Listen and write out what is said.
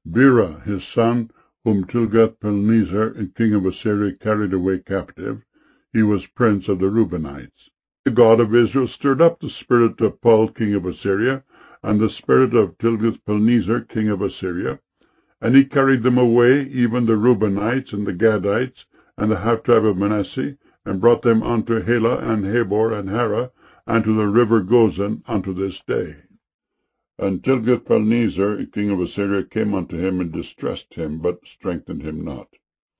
Bera his son, whom Tilgath-Pilneser, king of Assyria, carried away captive. He was prince of the Reubenites. The God of Israel stirred up the spirit of Pul, king of Assyria, and the spirit of Tilgath-Pilneser, king of Assyria, and he carried them away, even the Reubenites and the Gadites, and the half tribe of Manasseh, and brought them unto Helah and Habor and Hara, and to the river Gozan unto this day. And Tilgath-Pilneser, king of Assyria, came unto him and distressed him, but strengthened him not.